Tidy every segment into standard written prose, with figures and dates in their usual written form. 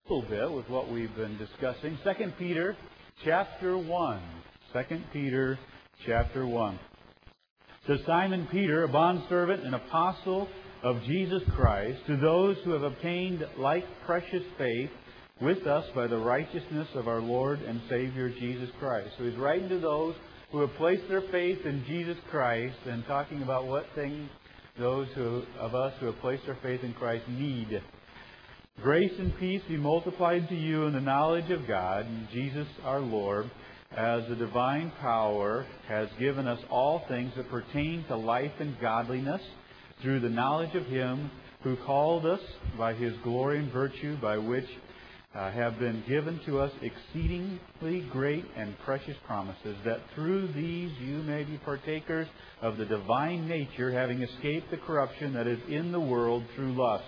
little bit with what we've been discussing. 2 Peter chapter 1. 2 Peter chapter 1. So Simon Peter, a bondservant and apostle of Jesus Christ, to those who have obtained like precious faith with us by the righteousness of our Lord and Savior Jesus Christ. So he's writing to those who have placed their faith in Jesus Christ and talking about what things those of us who have placed our faith in Christ need. Grace and peace be multiplied to you in the knowledge of God and Jesus our Lord, as the divine power has given us all things that pertain to life and godliness through the knowledge of Him who called us by His glory and virtue, by which have been given to us exceedingly great and precious promises, that through these you may be partakers of the divine nature, having escaped the corruption that is in the world through lust.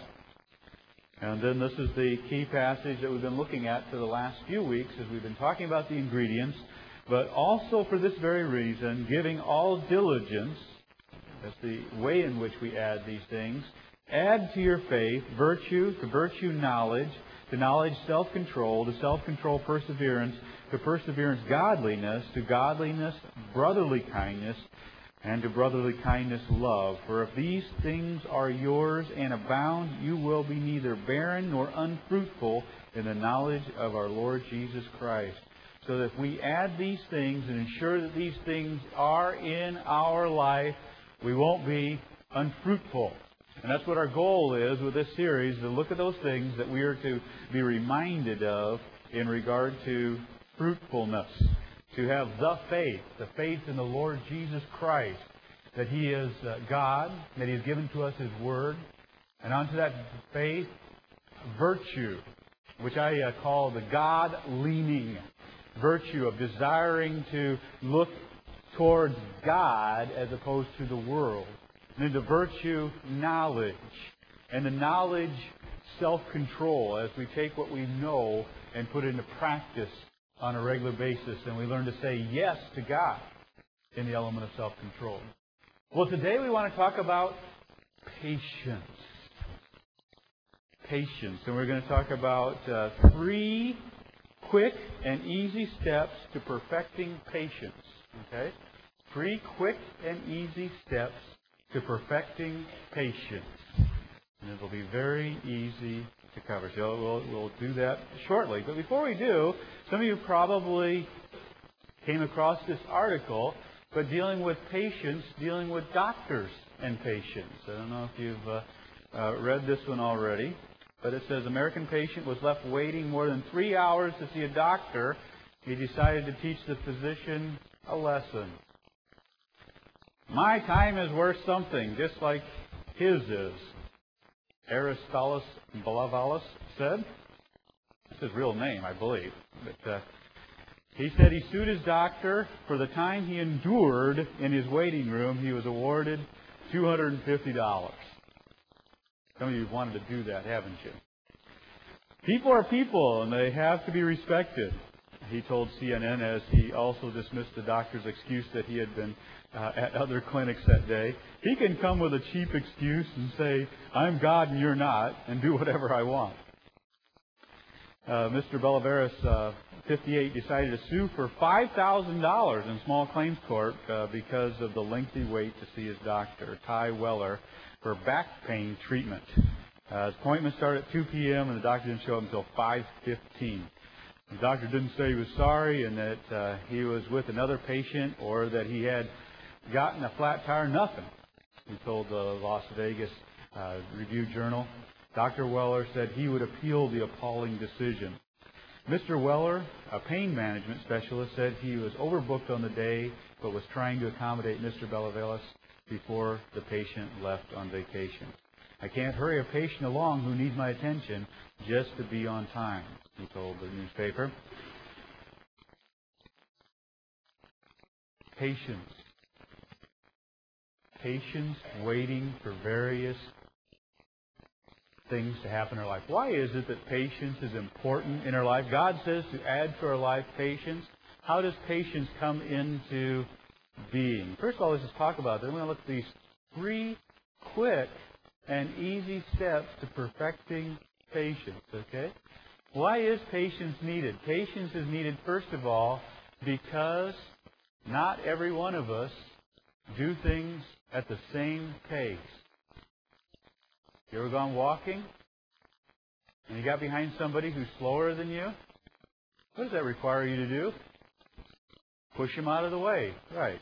And then this is the key passage that we've been looking at for the last few weeks as we've been talking about the ingredients, but also for this very reason, giving all diligence. That's the way in which we add these things. Add to your faith virtue, to virtue knowledge, to knowledge self-control, to self-control perseverance, to perseverance godliness, to godliness brotherly kindness, and to brotherly kindness love. For if these things are yours and abound, you will be neither barren nor unfruitful in the knowledge of our Lord Jesus Christ. So that if we add these things and ensure that these things are in our life, we won't be unfruitful. And that's what our goal is with this series, to look at those things that we are to be reminded of in regard to fruitfulness. To have the faith in the Lord Jesus Christ, that He is God, that He has given to us His Word. And onto that faith, virtue, which I call the God-leaning virtue of desiring to look towards God as opposed to the world. And then the virtue, knowledge. And the knowledge, self-control, as we take what we know and put it into practice on a regular basis, and we learn to say yes to God in the element of self-control. Well, today we want to talk about patience. Patience. And we're going to talk about 3 quick and easy steps to perfecting patience. Okay? 3 quick and easy steps to perfecting patience. And it'll be very easy to cover. So we'll do that shortly. But before we do, some of you probably came across this article, but dealing with patients, dealing with doctors and patients. I don't know if you've read this one already, but it says American patient was left waiting more than 3 hours to see a doctor. He decided to teach the physician a lesson. My time is worth something, just like his is, Aristotle Balavalus said. That's his real name, I believe. But he said he sued his doctor for the time he endured in his waiting room. He was awarded $250. Some of you have wanted to do that, haven't you? People are people, and they have to be respected, he told CNN, as he also dismissed the doctor's excuse that he had been at other clinics that day. He can come with a cheap excuse and say, I'm God and you're not, and do whatever I want. Mr. Balaveras, 58, decided to sue for $5,000 in small claims court because of the lengthy wait to see his doctor, Ty Weller, for back pain treatment. His appointment started at 2 p.m. and the doctor didn't show up until 5:15. The doctor didn't say he was sorry and that he was with another patient or that he had gotten a flat tire. Nothing, he told the Las Vegas Review-Journal. Dr. Weller said he would appeal the appalling decision. Mr. Weller, a pain management specialist, said he was overbooked on the day but was trying to accommodate Mr. Balaveras before the patient left on vacation. I can't hurry a patient along who needs my attention just to be on time, he told the newspaper. Patience. Patience, waiting for various things to happen in our life. Why is it that patience is important in our life? God says to add to our life patience. How does patience come into being? First of all, let's just talk about it. Then we're going to look at these 3 quick and easy steps to perfecting patience, okay? Why is patience needed? Patience is needed, first of all, because not every one of us do things at the same pace. You ever gone walking and you got behind somebody who's slower than you? What does that require you to do? Push him out of the way. Right.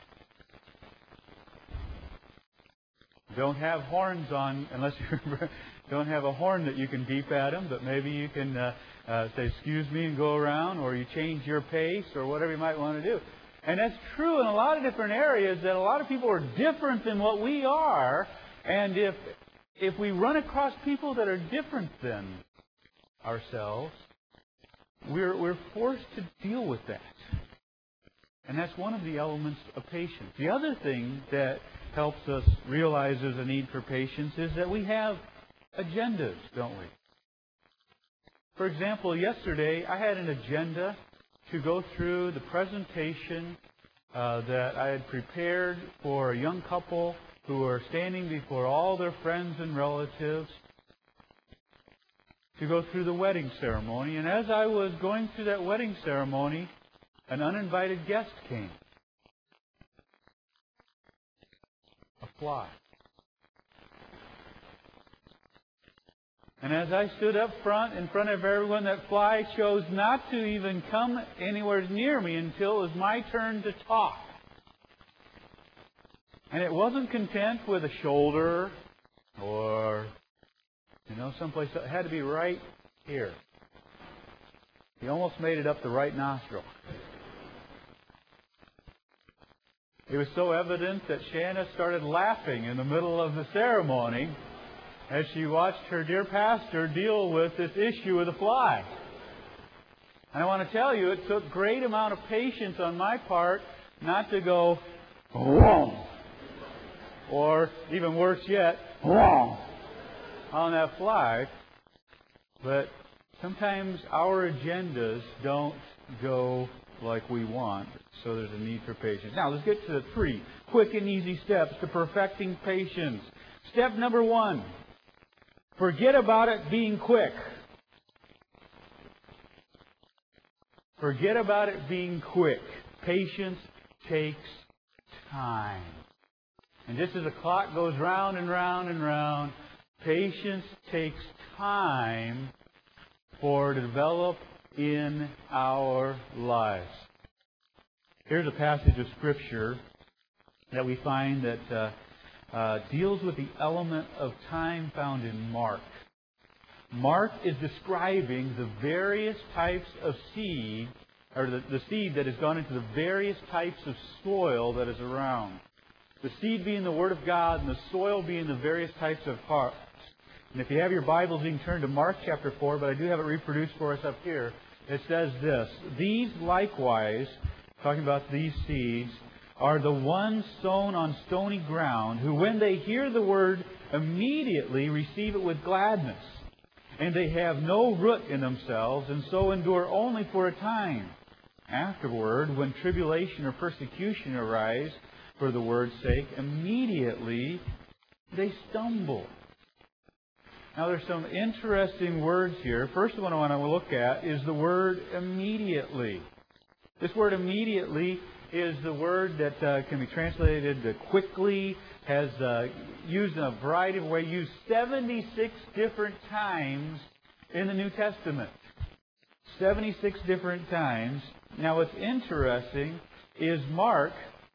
Don't have horns on, unless you don't have a horn that you can beep at them, but maybe you can say, excuse me, and go around, or you change your pace, or whatever you might want to do. And that's true in a lot of different areas, that a lot of people are different than what we are. And if we run across people that are different than ourselves, we're forced to deal with that. And that's one of the elements of patience. The other thing that helps us realize there's a need for patience is that we have agendas, don't we? For example, yesterday I had an agenda to go through the presentation that I had prepared for a young couple who are standing before all their friends and relatives to go through the wedding ceremony. And as I was going through that wedding ceremony, an uninvited guest came. A fly. And as I stood up front, in front of everyone, that fly chose not to even come anywhere near me until it was my turn to talk. And it wasn't content with a shoulder or, someplace. It had to be right here. He almost made it up the right nostril. It was so evident that Shanna started laughing in the middle of the ceremony as she watched her dear pastor deal with this issue with the fly. And I want to tell you, it took great amount of patience on my part not to go, wrong, or even worse yet, wrong, on that fly. But sometimes our agendas don't go like we want, so there's a need for patience. Now, let's get to the 3 quick and easy steps to perfecting patience. Step number 1, forget about it being quick. Forget about it being quick. Patience takes time. And just as a clock goes round and round and round, patience takes time to develop in our lives. Here's a passage of Scripture that we find that deals with the element of time found in Mark. Mark is describing the various types of seed, or the seed that has gone into the various types of soil that is around. The seed being the Word of God, and the soil being the various types of hearts. And if you have your Bibles, you can turn to Mark chapter 4, but I do have it reproduced for us up here. It says this: these likewise, talking about these seeds, are the ones sown on stony ground, who when they hear the word immediately receive it with gladness. And they have no root in themselves, and so endure only for a time. Afterward, when tribulation or persecution arise for the word's sake, immediately they stumble. Now, there's some interesting words here. First one I want to look at is the word immediately. This word immediately is the word that can be translated quickly, has used in a variety of ways, used 76 different times in the New Testament. 76 different times. Now, what's interesting is Mark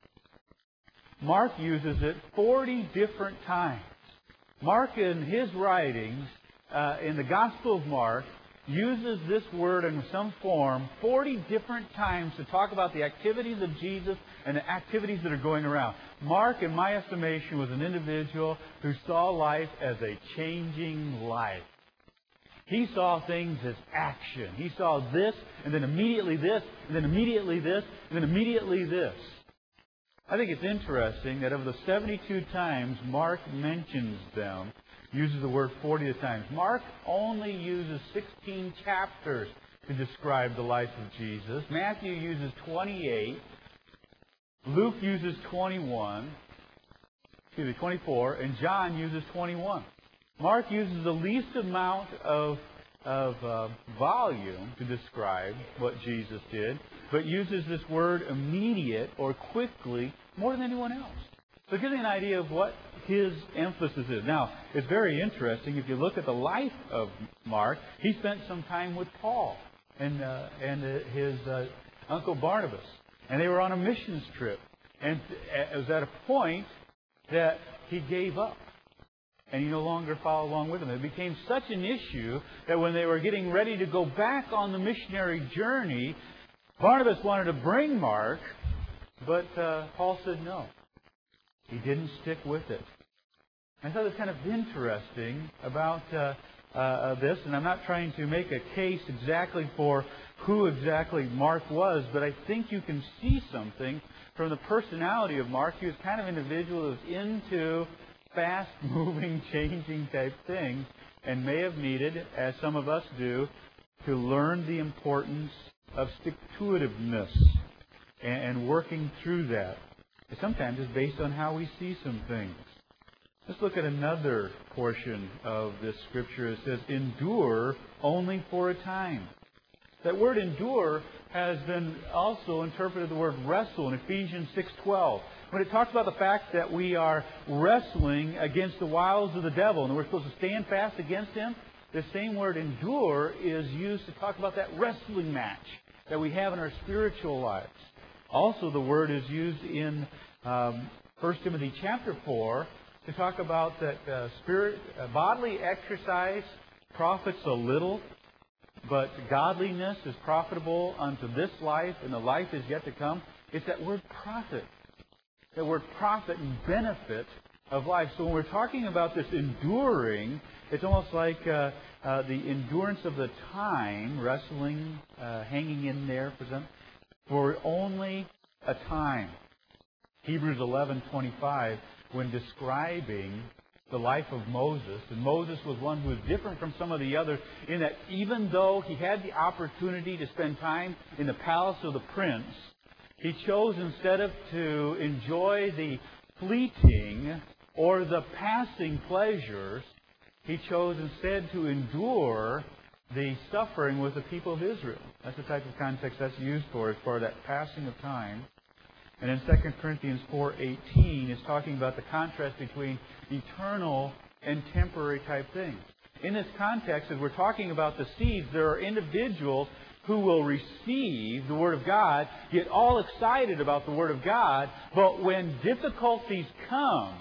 uses it 40 different times. Mark, in his writings, in the Gospel of Mark, uses this word in some form 40 different times to talk about the activities of Jesus and the activities that are going around. Mark, in my estimation, was an individual who saw life as a changing life. He saw things as action. He saw this, and then immediately this, and then immediately this, and then immediately this. I think it's interesting that of the 72 times Mark mentions them, uses the word 40 times. Mark only uses 16 chapters to describe the life of Jesus. Matthew uses 28. Luke uses 24, and John uses 21. Mark uses the least amount of volume to describe what Jesus did, but uses this word immediate or quickly more than anyone else. So it gives you an idea of what his emphasis is. Now, it's very interesting. If you look at the life of Mark, he spent some time with Paul and his uncle Barnabas. And they were on a missions trip. And it was at a point that he gave up. And he no longer followed along with them. It became such an issue that when they were getting ready to go back on the missionary journey, Barnabas wanted to bring Mark, but Paul said no. He didn't stick with it. I thought it was kind of interesting about this, and I'm not trying to make a case exactly for who exactly Mark was, but I think you can see something from the personality of Mark. He was kind of an individual who was into fast-moving, changing type things, and may have needed, as some of us do, to learn the importance of stick-to-itiveness and working through that. Sometimes it's based on how we see some things. Let's look at another portion of this scripture. It says, endure only for a time. That word endure has been also interpreted the word wrestle in Ephesians 6:12. When it talks about the fact that we are wrestling against the wiles of the devil and we're supposed to stand fast against him, the same word endure is used to talk about that wrestling match that we have in our spiritual lives. Also, the word is used in 1 Timothy chapter 4 to talk about that bodily exercise profits a little, but godliness is profitable unto this life, and the life is yet to come. It's that word profit. That word profit and benefit of life. So when we're talking about this enduring, it's almost like the endurance of the time, wrestling, hanging in there for only a time. Hebrews 11:25, when describing the life of Moses, and Moses was one who was different from some of the others in that even though he had the opportunity to spend time in the palace of the prince, he chose instead of to enjoy the fleeting or the passing pleasures, he chose instead to endure the suffering with the people of Israel. That's the type of context that's used for that passing of time. And in 2 Corinthians 4:18 is talking about the contrast between eternal and temporary type things. In this context, as we're talking about the seeds, there are individuals who will receive the Word of God, get all excited about the Word of God, but when difficulties come,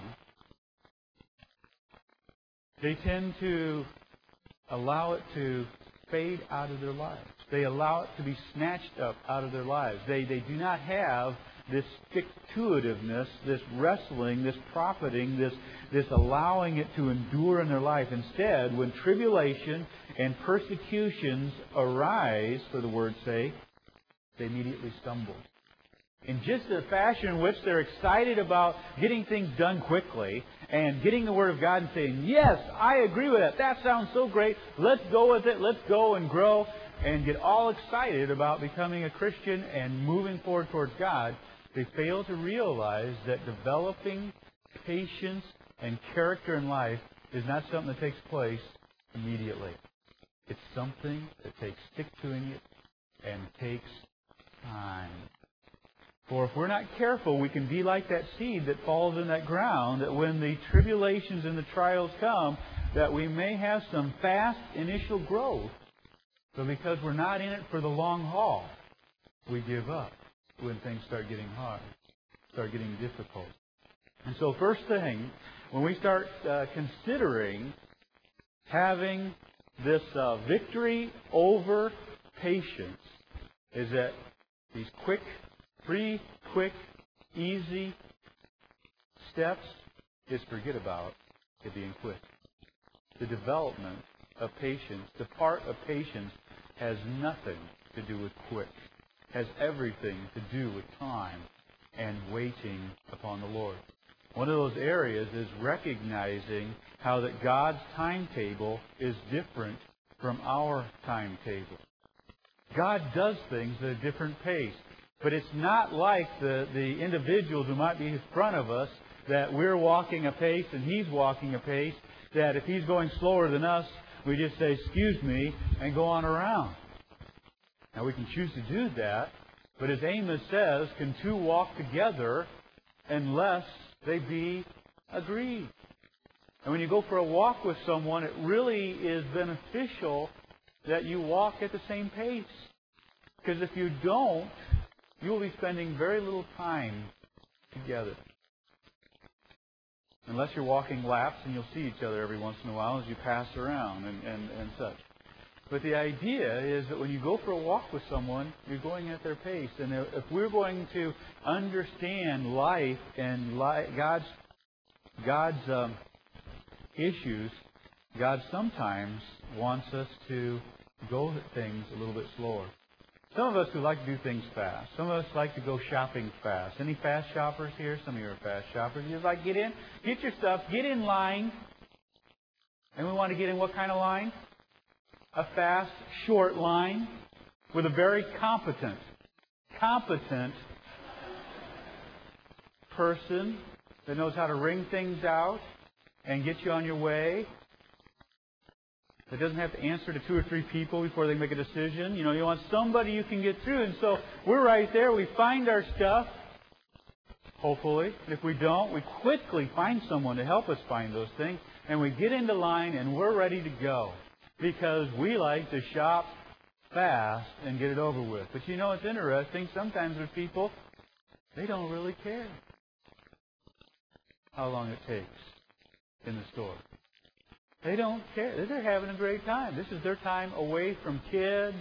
they tend to allow it to fade out of their lives. They allow it to be snatched up out of their lives. They do not have this stick-to-itiveness, this wrestling, this profiting, this allowing it to endure in their life. Instead, when tribulation and persecutions arise, for the word's sake, they immediately stumble. In just the fashion in which they're excited about getting things done quickly and getting the Word of God and saying, yes, I agree with that. That sounds so great. Let's go with it. Let's go and grow and get all excited about becoming a Christian and moving forward towards God. They fail to realize that developing patience and character in life is not something that takes place immediately. It's something that takes stick-to-ing it and takes time. For if we're not careful, we can be like that seed that falls in that ground, that when the tribulations and the trials come, that we may have some fast initial growth, but because we're not in it for the long haul, we give up when things start getting hard, start getting difficult. And so first thing, when we start considering having this victory over patience, is that these quick, easy steps is forget about it being quick. The development of patience, the part of patience, has nothing to do with quick. Has everything to do with time and waiting upon the Lord. One of those areas is recognizing how that God's timetable is different from our timetable. God does things at a different pace. But it's not like the individuals who might be in front of us, that we're walking a pace and He's walking a pace, that if He's going slower than us, We just say, excuse me, and go on around. Now, we can choose to do that, but as Amos says, can two walk together unless they be agreed? And when you go for a walk with someone, it really is beneficial that you walk at the same pace. Because if you don't, you will be spending very little time together. Unless you're walking laps and you'll see each other every once in a while as you pass around and such. But the idea is that when you go for a walk with someone, you're going at their pace. And if we're going to understand life and God's issues, God sometimes wants us to go at things a little bit slower. Some of us who like to do things fast. Some of us like to go shopping fast. Any fast shoppers here? Some of you are fast shoppers. You just like get in, get your stuff, get in line. And we want to get in what kind of line? A fast, short line with a very competent person that knows how to wring things out and get you on your way. That doesn't have to answer to 2 or 3 people before they make a decision. You want somebody you can get through. And so we're right there. We find our stuff, hopefully. If we don't, we quickly find someone to help us find those things. And we get into line and we're ready to go. Because we like to shop fast and get it over with. But it's interesting. Sometimes with people, they don't really care how long it takes in the store. They don't care. They're having a great time. This is their time away from kids.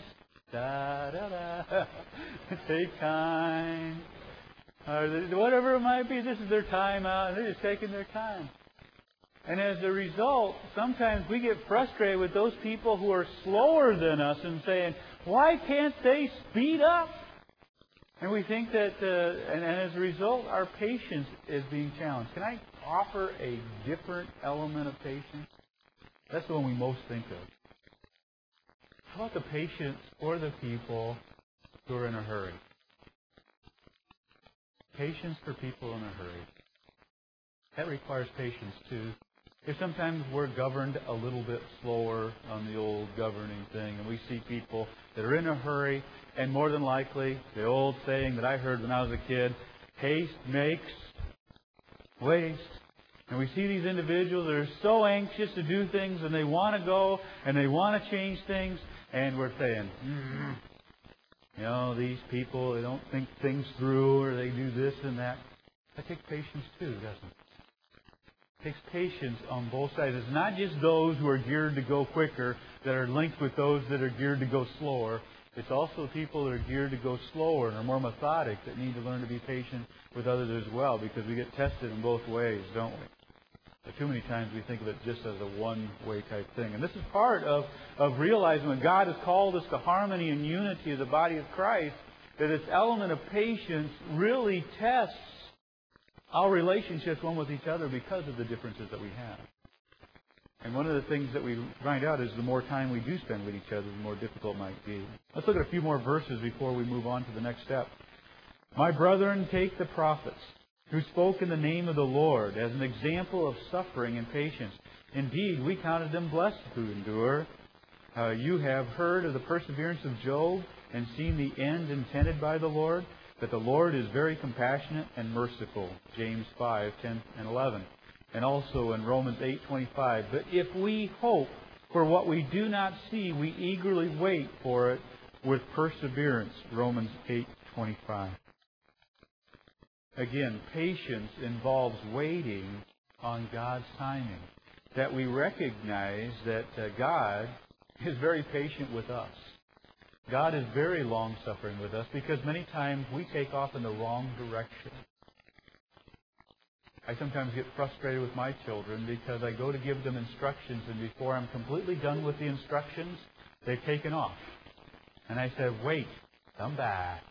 Take time. Or whatever it might be, this is their time out. And they're just taking their time. And as a result, sometimes we get frustrated with those people who are slower than us and saying, why can't they speed up? And we think that, and as a result, our patience is being challenged. Can I offer a different element of patience? That's the one we most think of. How about the patience for the people who are in a hurry? Patience for people in a hurry. That requires patience too. If sometimes we're governed a little bit slower on the old governing thing, and we see people that are in a hurry, and more than likely, the old saying that I heard when I was a kid, haste makes waste. And we see these individuals that are so anxious to do things, and they want to go, and they want to change things, and we're saying, these people, they don't think things through, or they do this and that. That takes patience too, doesn't it? It takes patience on both sides. It's not just those who are geared to go quicker that are linked with those that are geared to go slower. It's also people that are geared to go slower and are more methodic that need to learn to be patient with others as well, because we get tested in both ways, don't we? But too many times we think of it just as a one-way type thing. And this is part of realizing when God has called us to harmony and unity of the body of Christ, that this element of patience really tests our relationships one with each other because of the differences that we have. And one of the things that we find out is the more time we do spend with each other, the more difficult it might be. Let's look at a few more verses before we move on to the next step. My brethren, take the prophets who spoke in the name of the Lord as an example of suffering and patience. Indeed, we counted them blessed who endure. You have heard of the perseverance of Job and seen the end intended by the Lord, that the Lord is very compassionate and merciful. James 5:10 and 11. And also in Romans 8:25. But if we hope for what we do not see, we eagerly wait for it with perseverance. Romans 8:25. Again, patience involves waiting on God's timing. That we recognize that God is very patient with us. God is very long-suffering with us because many times we take off in the wrong direction. I sometimes get frustrated with my children because I go to give them instructions, and before I'm completely done with the instructions, they've taken off. And I said, wait, come back.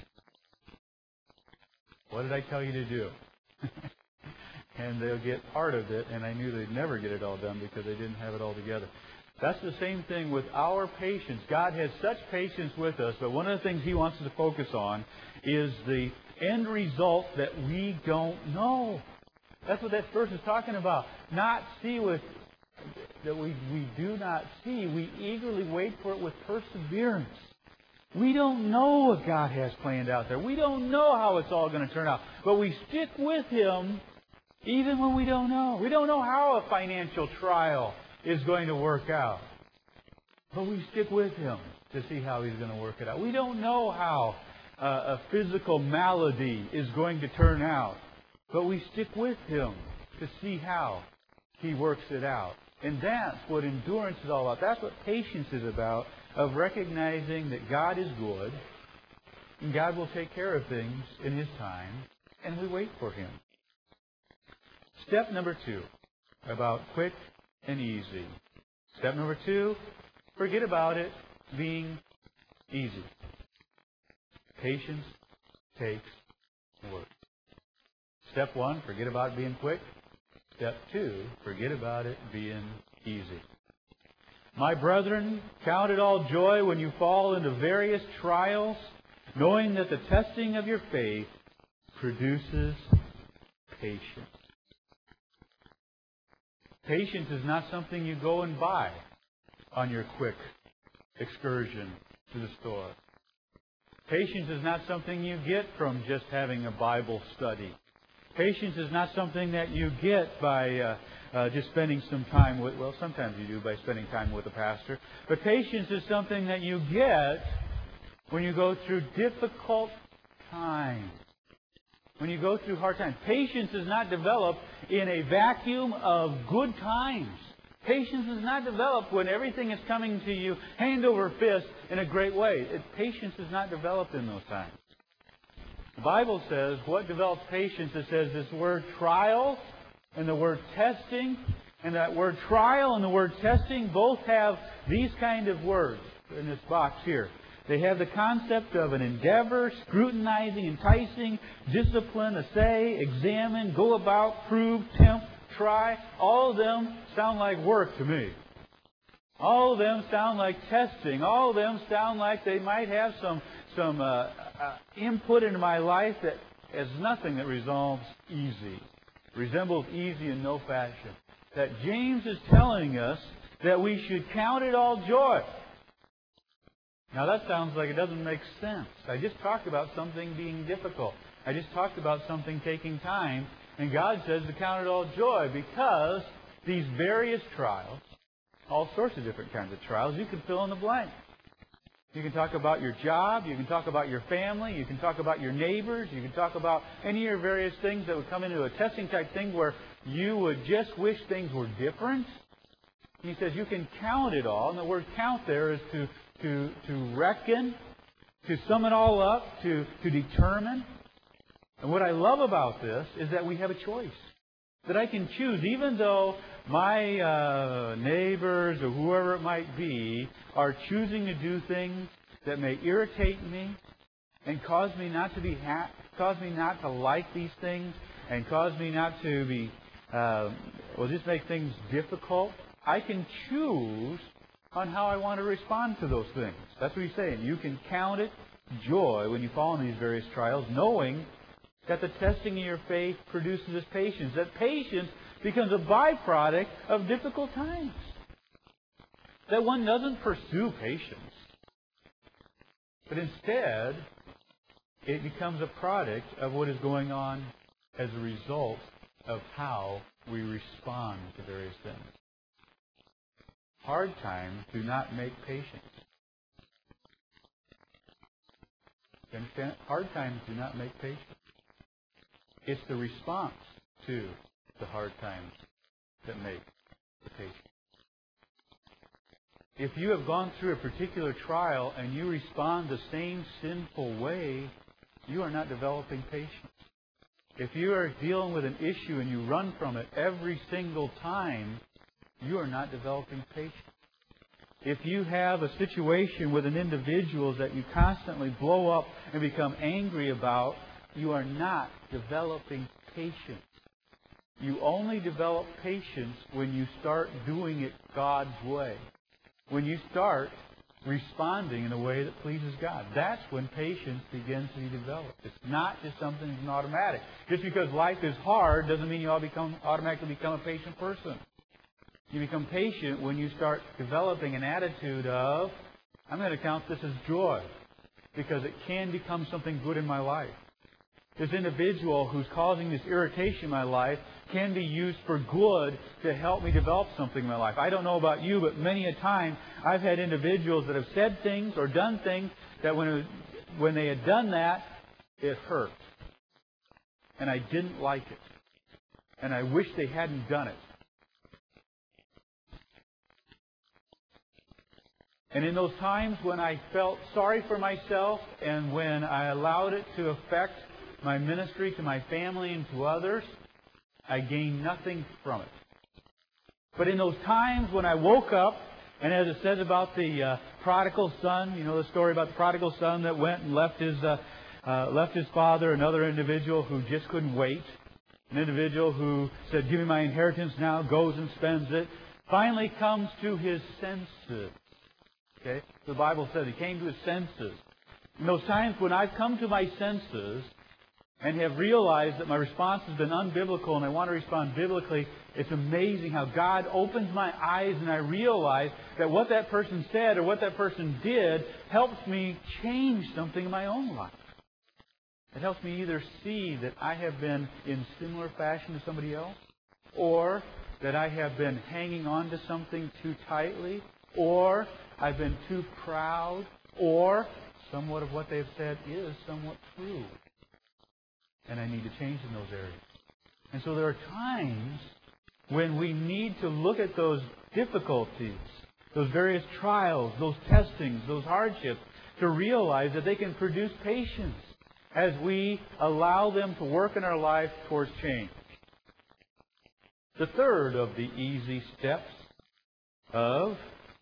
What did I tell you to do? And they'll get part of it, and I knew they'd never get it all done because they didn't have it all together. That's the same thing with our patience. God has such patience with us, but one of the things He wants us to focus on is the end result that we don't know. That's what that verse is talking about. Not see with that we do not see, we eagerly wait for it with perseverance. We don't know what God has planned out there. We don't know how it's all going to turn out. But we stick with Him even when we don't know. We don't know how a financial trial is going to work out. But we stick with Him to see how He's going to work it out. We don't know how a physical malady is going to turn out. But we stick with Him to see how He works it out. And that's what endurance is all about. That's what patience is about, of recognizing that God is good and God will take care of things in His time, and we wait for Him. Step number 2, about quick and easy. Step number 2, forget about it being easy. Patience takes work. Step 1, forget about it being quick. Step 2, forget about it being easy. My brethren, count it all joy when you fall into various trials, knowing that the testing of your faith produces patience. Patience is not something you go and buy on your quick excursion to the store. Patience is not something you get from just having a Bible study. Patience is not something that you get by just spending some time with, well, sometimes you do by spending time with a pastor. But patience is something that you get when you go through difficult times. When you go through hard times. Patience is not developed in a vacuum of good times. Patience is not developed when everything is coming to you hand over fist in a great way. Patience is not developed in those times. The Bible says what develops patience? It says this word trial and the word testing. And that word trial and the word testing both have these kind of words in this box here. They have the concept of an endeavor, scrutinizing, enticing, discipline, assay, examine, go about, prove, tempt, try. All of them sound like work to me. All of them sound like testing. All of them sound like they might have some input into my life that is nothing that resembles easy in no fashion. That James is telling us that we should count it all joy. Now that sounds like it doesn't make sense. I just talked about something being difficult. I just talked about something taking time. And God says to count it all joy because these various trials, all sorts of different kinds of trials, you can fill in the blank. You can talk about your job. You can talk about your family. You can talk about your neighbors. You can talk about any of your various things that would come into a testing type thing where you would just wish things were different. He says you can count it all. And the word count there is to reckon, to sum it all up, to determine. And what I love about this is that we have a choice. That I can choose, even though my neighbors or whoever it might be are choosing to do things that may irritate me and cause me not to be happy, cause me not to like these things, and cause me not to be, just make things difficult. I can choose on how I want to respond to those things. That's what he's saying. You can count it joy when you fall in these various trials, knowing that the testing of your faith produces this patience. That patience becomes a byproduct of difficult times. That one doesn't pursue patience, but instead it becomes a product of what is going on as a result of how we respond to various things. Hard times do not make patience. You understand? Hard times do not make patience. It's the response to the hard times that make the patience. If you have gone through a particular trial and you respond the same sinful way, you are not developing patience. If you are dealing with an issue and you run from it every single time, you are not developing patience. If you have a situation with an individual that you constantly blow up and become angry about, you are not developing patience. You only develop patience when you start doing it God's way. When you start responding in a way that pleases God. That's when patience begins to be developed. It's not just something that's automatic. Just because life is hard doesn't mean you automatically become a patient person. You become patient when you start developing an attitude of, I'm going to count this as joy because it can become something good in my life. This individual who's causing this irritation in my life can be used for good to help me develop something in my life. I don't know about you, but many a time I've had individuals that have said things or done things that when they had done that, it hurt. And I didn't like it. And I wish they hadn't done it. And in those times when I felt sorry for myself and when I allowed it to affect my ministry to my family and to others, I gained nothing from it. But in those times when I woke up, and as it says about the prodigal son, you know the story about the prodigal son that went and left his father, another individual who just couldn't wait, an individual who said, give me my inheritance now, goes and spends it, finally comes to his senses. Okay? The Bible says he came to his senses. In those times when I've come to my senses and have realized that my response has been unbiblical and I want to respond biblically, it's amazing how God opens my eyes and I realize that what that person said or what that person did helps me change something in my own life. It helps me either see that I have been in similar fashion to somebody else, or that I have been hanging on to something too tightly, or I've been too proud, or somewhat of what they've said is somewhat true. And I need to change in those areas. And so there are times when we need to look at those difficulties, those various trials, those testings, those hardships, to realize that they can produce patience as we allow them to work in our life towards change. The third of the easy steps of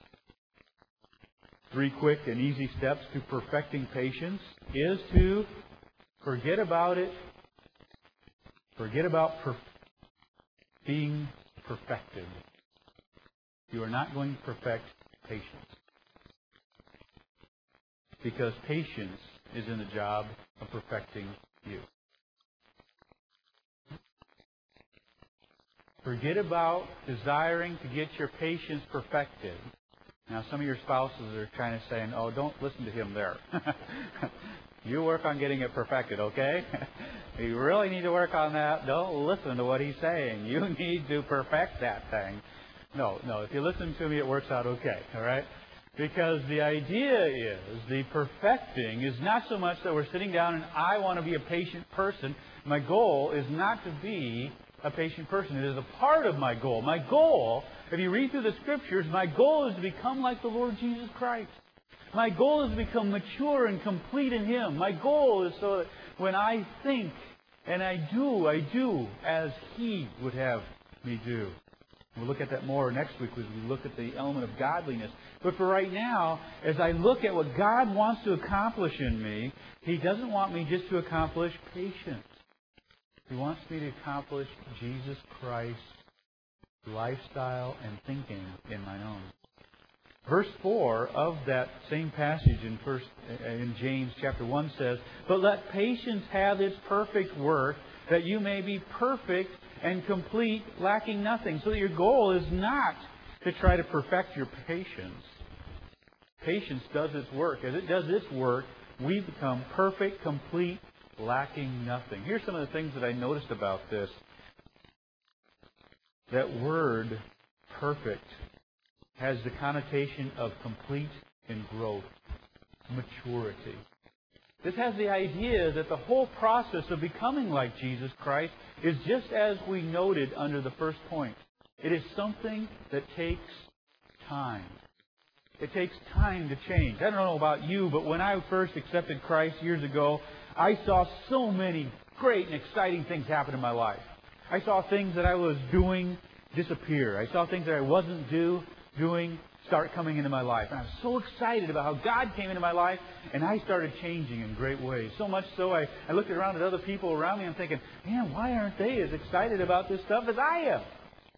3 quick and easy steps to perfecting patience is to forget about it. Forget about being perfected. You are not going to perfect patience. Because patience is in the job of perfecting you. Forget about desiring to get your patience perfected. Now, some of your spouses are trying to say, oh, don't listen to him there. You work on getting it perfected, okay? You really need to work on that. Don't listen to what he's saying. You need to perfect that thing. No. If you listen to me, it works out okay, all right? Because the idea is, the perfecting is not so much that we're sitting down and I want to be a patient person. My goal is not to be a patient person. It is a part of my goal. My goal, if you read through the Scriptures, my goal is to become like the Lord Jesus Christ. My goal is to become mature and complete in Him. My goal is so that when I think and I do as He would have me do. We'll look at that more next week as we look at the element of godliness. But for right now, as I look at what God wants to accomplish in me, He doesn't want me just to accomplish patience. He wants me to accomplish Jesus Christ's lifestyle and thinking in my own. Verse 4 of that same passage in James chapter 1 says, "But let patience have its perfect work, that you may be perfect and complete, lacking nothing." So that your goal is not to try to perfect your patience. Patience does its work. As it does its work, we become perfect, complete, lacking nothing. Here's some of the things that I noticed about this. That word, perfect, has the connotation of complete in growth, maturity. This has the idea that the whole process of becoming like Jesus Christ is just as we noted under the first point. It is something that takes time. It takes time to change. I don't know about you, but when I first accepted Christ years ago, I saw so many great and exciting things happen in my life. I saw things that I was doing disappear. I saw things that I wasn't doing start coming into my life. And I was so excited about how God came into my life, and I started changing in great ways. So much so, I looked around at other people around me and I'm thinking, man, why aren't they as excited about this stuff as I am?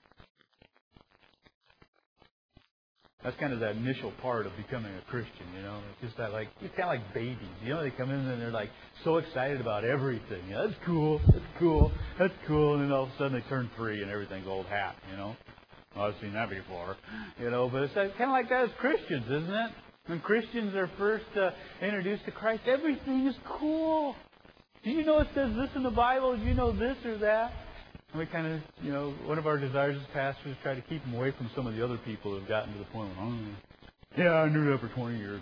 That's kind of that initial part of becoming a Christian, you know. It's just that, it's kind of like babies. You know, they come in and they're so excited about everything. You know, that's cool. And then all of a sudden they turn 3 and everything's old hat, you know. Well, I've seen that before. But it's kind of like that as Christians, isn't it? When Christians are first introduced to Christ, everything is cool. Do you know it says this in the Bible? Do you know this or that? And we kind of, one of our desires as pastors is try to keep them away from some of the other people who have gotten to the point where, yeah, I knew that for 20 years.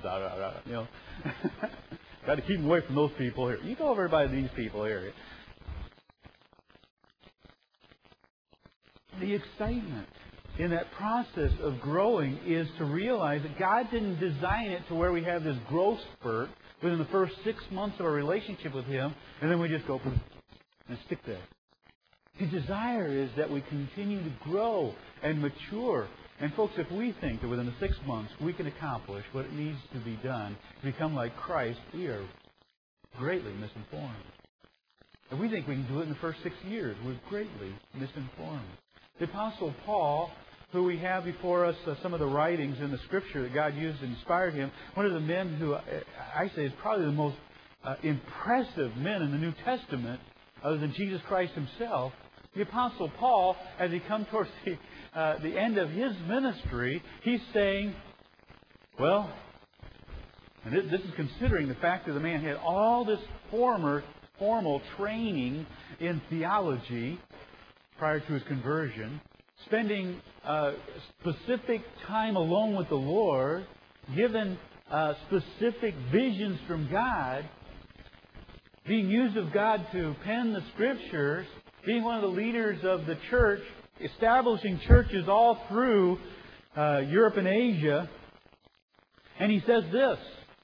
Got to keep them away from those people here. You go over by these people here. The excitement in that process of growing is to realize that God didn't design it to where we have this growth spurt within the first 6 months of our relationship with Him, and then we just go and stick there. His desire is that we continue to grow and mature. And folks, if we think that within the 6 months we can accomplish what it needs to be done to become like Christ, we are greatly misinformed. If we think we can do it in the first 6 years, we're greatly misinformed. The Apostle Paul, who we have before us some of the writings in the Scripture that God used and inspired him, one of the men who I say is probably the most impressive men in the New Testament, other than Jesus Christ Himself, the Apostle Paul, as he comes towards the end of his ministry, he's saying, well, and this is considering the fact that the man had all this formal training in theology prior to his conversion, spending specific time alone with the Lord, given specific visions from God, being used of God to pen the Scriptures, being one of the leaders of the church, establishing churches all through Europe and Asia. And he says this,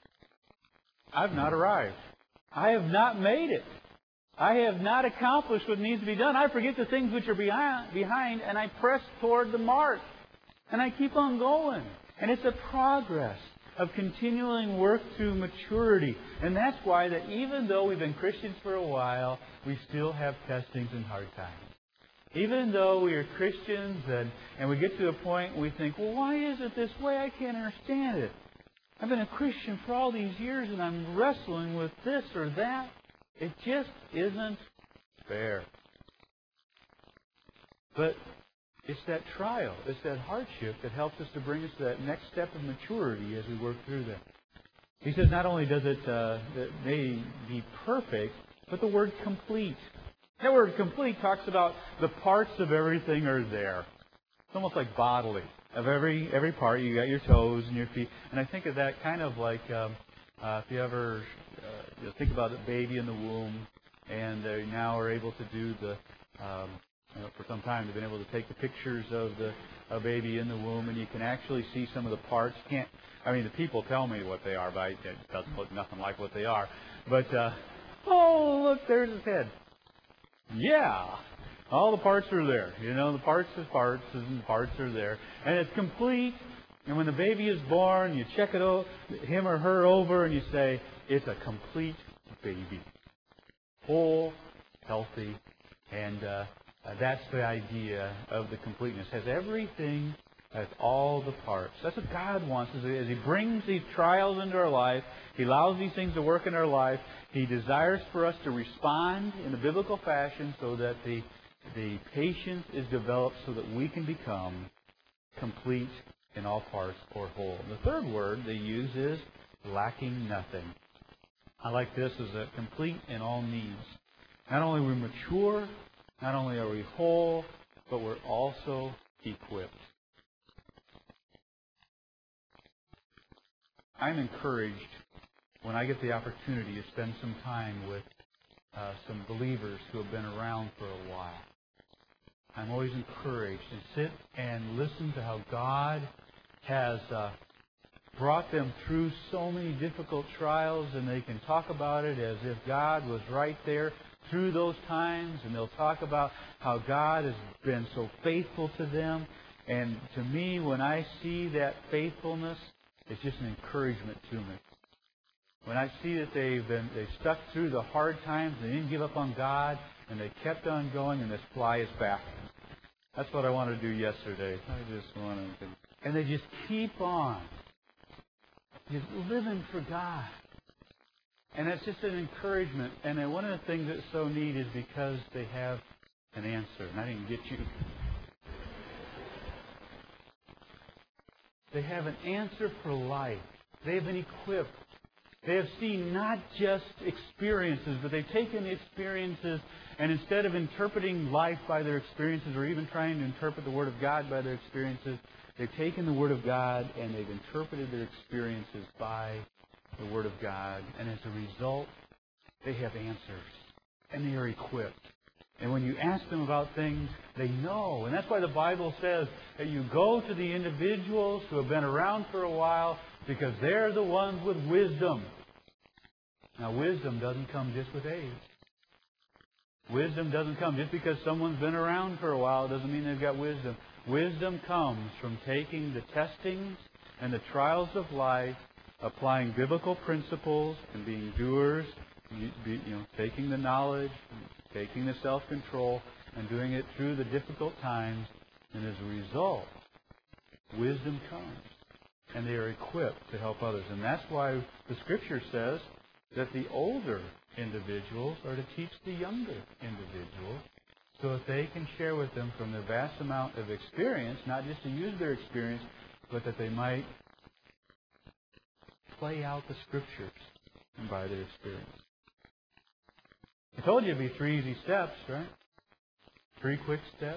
I've not arrived. I have not made it. I have not accomplished what needs to be done. I forget the things which are behind, and I press toward the mark. And I keep on going. And it's a progress of continuing work to maturity. And that's why that even though we've been Christians for a while, we still have testings and hard times. Even though we are Christians and we get to a point where we think, well, why is it this way? I can't understand it. I've been a Christian for all these years and I'm wrestling with this or that. It just isn't fair. But it's that trial, it's that hardship that helps us to bring us to that next step of maturity as we work through that. He says not only does it may be perfect, but the word complete. That word complete talks about the parts of everything are there. It's almost like bodily. Of every part, you got your toes and your feet. And I think of that kind of like if you ever think about a baby in the womb, and they now are able to do the for some time they've been able to take the pictures of a baby in the womb, and you can actually see some of the parts. The people tell me what they are, but it doesn't look nothing like what they are. But oh, look, there's his head. Yeah, all the parts are there. The parts and the parts are there, and it's complete. And when the baby is born, you check him or her over, and you say it's a complete baby, whole, healthy, and that's the idea of the completeness. Has everything, has all the parts. That's what God wants. As He brings these trials into our life, He allows these things to work in our life. He desires for us to respond in a biblical fashion so that the patience is developed so that we can become complete in all parts or whole. The third word they use is lacking nothing. I like this as a complete in all needs. Not only are we mature, not only are we whole, but we're also equipped. I'm encouraged when I get the opportunity to spend some time with some believers who have been around for a while. I'm always encouraged to sit and listen to how God has brought them through so many difficult trials, and they can talk about it as if God was right there through those times, and they'll talk about how God has been so faithful to them. And to me, when I see that faithfulness, it's just an encouragement to me. When I see that they stuck through the hard times, they didn't give up on God, and they kept on going, and this fly is back. That's what I wanted to do yesterday. I just wanted to, and they just keep on, just living for God. And that's just an encouragement. And one of the things that's so neat is because they have an answer. And I didn't get you. They have an answer for life. They have been equipped. They have seen not just experiences, but they've taken the experiences and instead of interpreting life by their experiences or even trying to interpret the Word of God by their experiences, they've taken the Word of God and they've interpreted their experiences by the Word of God. And as a result, they have answers. And they are equipped. And when you ask them about things, they know. And that's why the Bible says that you go to the individuals who have been around for a while because they're the ones with wisdom. Now, wisdom doesn't come just with age. Wisdom doesn't come just because someone's been around for a while. It doesn't mean they've got wisdom. Wisdom comes from taking the testings and the trials of life, applying biblical principles and being doers, taking the knowledge, taking the self-control, and doing it through the difficult times. And as a result, wisdom comes. And they are equipped to help others. And that's why the Scripture says that the older individuals are to teach the younger individuals so that they can share with them from their vast amount of experience, not just to use their experience, but that they might play out the Scriptures and by their experience. I told you it'd be 3 easy steps, right? 3 quick steps.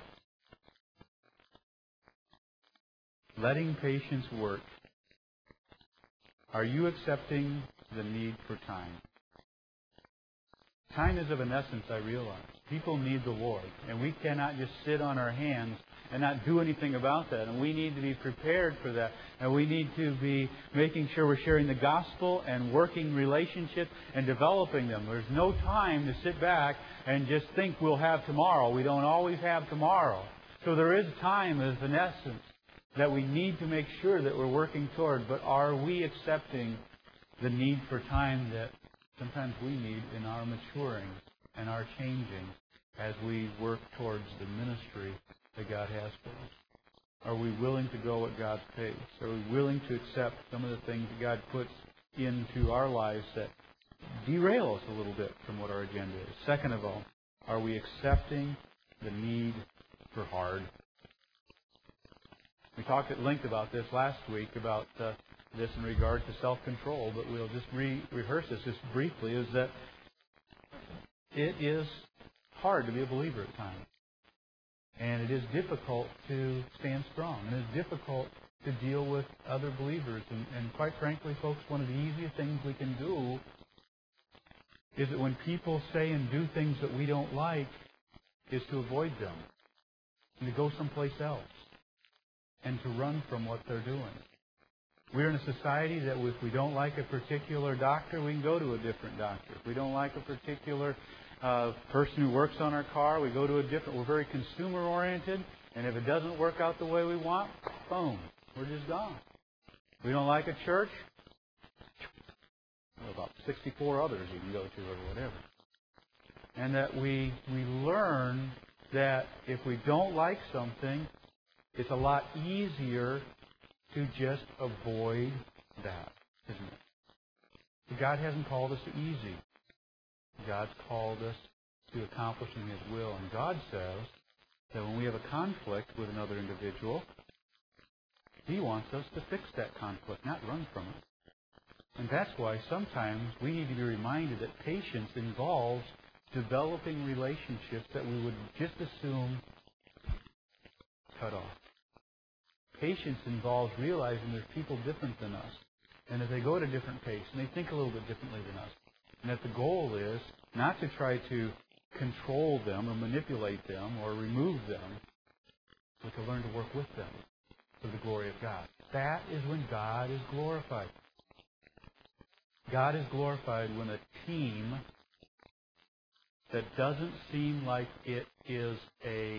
Letting patience work. Are you accepting the need for time? Time is of an essence, I realize. People need the Lord. And we cannot just sit on our hands and not do anything about that. And we need to be prepared for that. And we need to be making sure we're sharing the gospel and working relationships and developing them. There's no time to sit back and just think we'll have tomorrow. We don't always have tomorrow. So there is time as an essence that we need to make sure that we're working toward. But are we accepting the need for time that sometimes we need in our maturing and our changing as we work towards the ministry that God has for us? Are we willing to go at God's pace? Are we willing to accept some of the things that God puts into our lives that derail us a little bit from what our agenda is? Second of all, are we accepting the need for hard? We talked at length about this last week, about this in regard to self-control, but we'll just rehearse this just briefly, is that it is hard to be a believer at times. And it is difficult to stand strong. And it's difficult to deal with other believers. And quite frankly, folks, one of the easiest things we can do is that when people say and do things that we don't like, is to avoid them and to go someplace else and to run from what they're doing. We're in a society that if we don't like a particular doctor, we can go to a different doctor. If we don't like a particular person who works on our car, we go to a different. We're very consumer-oriented, and if it doesn't work out the way we want, boom, we're just gone. We don't like a church, well, about 64 others you can go to or whatever. And that we learn that if we don't like something, it's a lot easier to just avoid that, isn't it? But God hasn't called us to easy. God's called us to accomplishing His will. And God says that when we have a conflict with another individual, He wants us to fix that conflict, not run from it. And that's why sometimes we need to be reminded that patience involves developing relationships that we would just assume cut off. Patience involves realizing there's people different than us, and that they go at a different pace, and they think a little bit differently than us. And that the goal is not to try to control them or manipulate them or remove them, but to learn to work with them for the glory of God. That is when God is glorified. God is glorified when a team that doesn't seem like it is a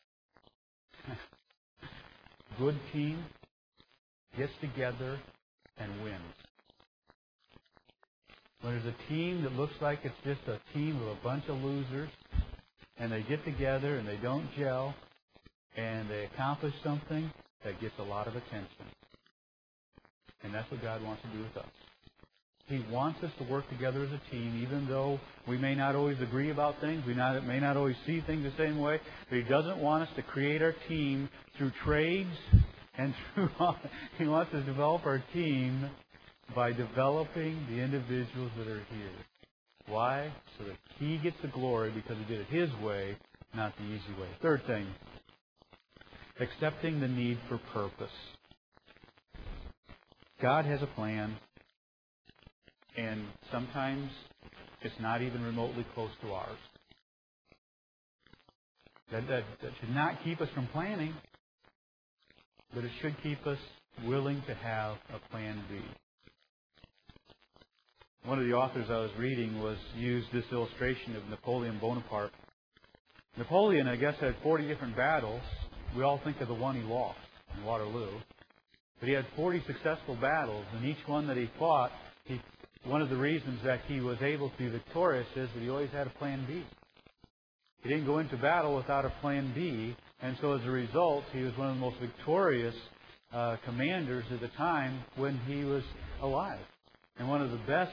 good team gets together and wins. When there's a team that looks like it's just a team of a bunch of losers, and they get together and they don't gel, and they accomplish something that gets a lot of attention. And that's what God wants to do with us. He wants us to work together as a team, even though we may not always agree about things, we may not always see things the same way, but He doesn't want us to create our team through trades And He wants to develop our team by developing the individuals that are here. Why? So that He gets the glory because He did it His way, not the easy way. Third thing, accepting the need for purpose. God has a plan, and sometimes it's not even remotely close to ours. That should not keep us from planning, but it should keep us willing to have a plan B. One of the authors I was reading used this illustration of Napoleon Bonaparte. Napoleon, I guess, had 40 different battles. We all think of the one he lost in Waterloo. But he had 40 successful battles, and each one that he fought, one of the reasons that he was able to be victorious is that he always had a plan B. He didn't go into battle without a plan B, and so as a result, he was one of the most victorious commanders at the time when he was alive, and one of the best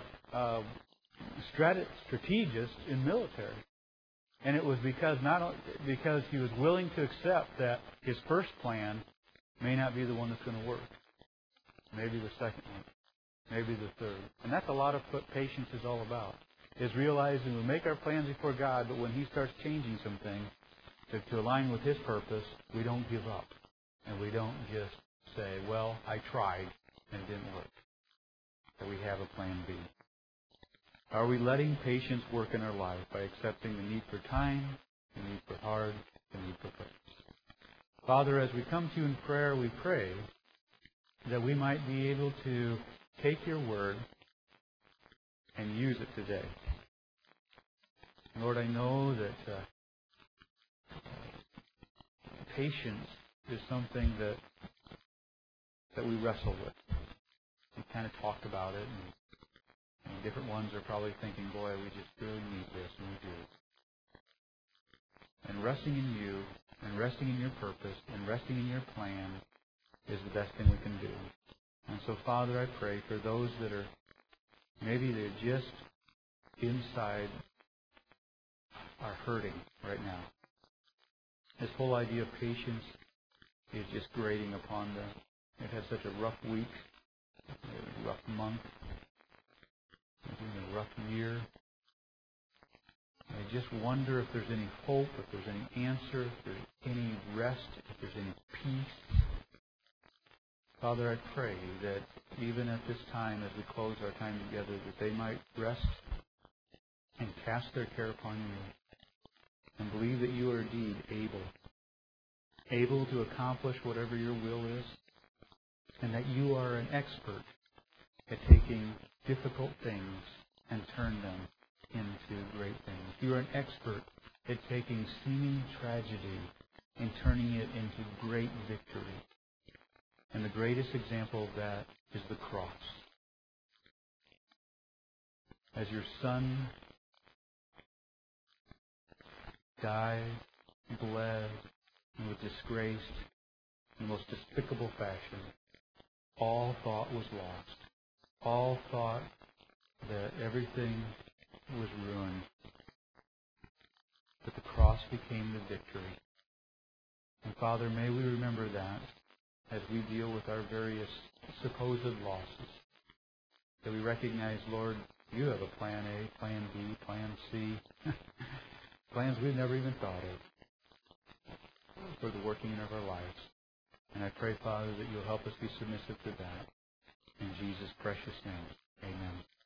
strategists in military. And it was because because he was willing to accept that his first plan may not be the one that's going to work. Maybe the second one. Maybe the third. And that's a lot of what patience is all about. Is realizing we make our plans before God, but when He starts changing some things to align with His purpose, we don't give up. And we don't just say, well, I tried and it didn't work. That we have a plan B. Are we letting patience work in our life by accepting the need for time, the need for hard, the need for purpose? Father, as we come to you in prayer, we pray that we might be able to take your word and use it today. Lord, I know that patience is something that we wrestle with. We kind of talk about it, and different ones are probably thinking, boy, we just really need this, and we do. And resting in you, and resting in your purpose, and resting in your plan is the best thing we can do. And so, Father, I pray for those that are, maybe they're just inside, are hurting right now. This whole idea of patience is just grating upon them. They've had such a rough week, a rough month, maybe a rough year. I just wonder if there's any hope, if there's any answer, if there's any rest, if there's any peace. Father, I pray that even at this time, as we close our time together, that they might rest and cast their care upon you and believe that you are indeed able to accomplish whatever your will is, and that you are an expert at taking difficult things and turn them into great things. You are an expert at taking seeming tragedy and turning it into great victory. And the greatest example of that is the cross. As your Son died, bled, and was disgraced in the most despicable fashion, all thought was lost. All thought that everything was ruined. But the cross became the victory. And Father, may we remember that as we deal with our various supposed losses. That we recognize, Lord, you have a plan A, plan B, plan C. Plans we've never even thought of for the working of our lives. And I pray, Father, that you'll help us be submissive to that. In Jesus' precious name, amen.